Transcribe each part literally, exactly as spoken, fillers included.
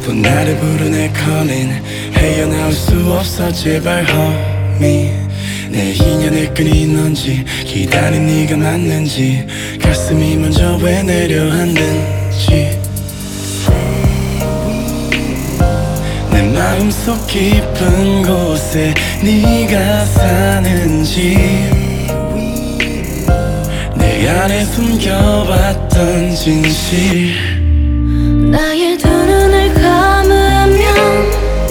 또 나를 부르네 calling. 헤어나올 수 없어 제발 homie. 내 인연의 끈이 넌지 기다린 네가 맞는지 가슴이 먼저 왜 내려앉는지 내 마음속 깊은 곳에 네가 사는지 내 안에 숨겨왔던 진실 나의 두 눈을 감으면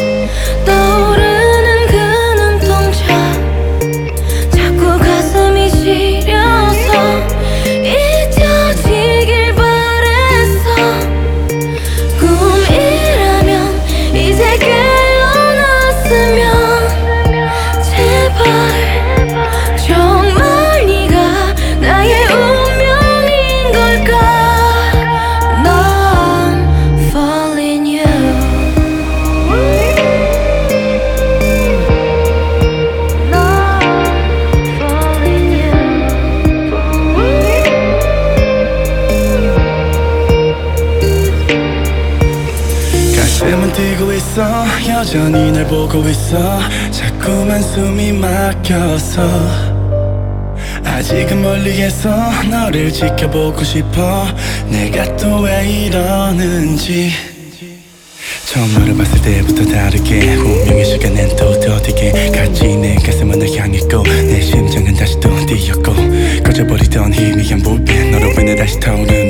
떠오르는 그 눈동자 자꾸 가슴이 시려서 잊혀지길 바랬어. 꿈이라면 이제 깨어났으면 제발 정말 네가 나의 운명인 걸까. 가슴은 뛰고 있어 여전히 날 보고 있어 자꾸만 숨이 막혀서 아직은 멀리에서 너를 지켜보고 싶어 내가 또 왜 이러는지 처음 너를 봤을 때부터 다르게 운명의 시간엔 또 더디게 같이 내 가슴은 널 향했고 내 심장은 다시 또 뛰었고 꺼져버리던 희미한 불빛 너로 인해 다시 타오르